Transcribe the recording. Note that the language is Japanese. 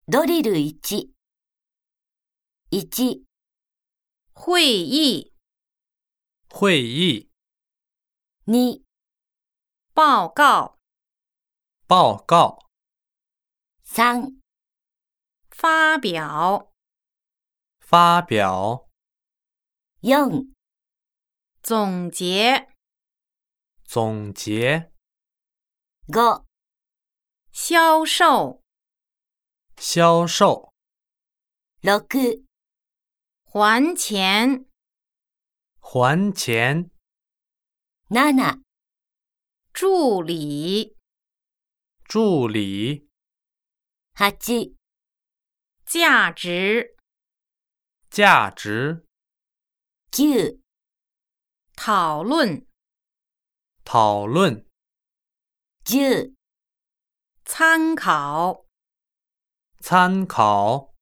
ドリル1。1、 会议、 会议、 2、 报告、 报告、 3、 发表、 发表、 4、 总结、 总结、 5、 销售、 销售、 6、 还钱、 还钱、 7、 助理、 助理、 8、 价值、 价值、 9、 讨论、 讨论、 10、 参考。 参考。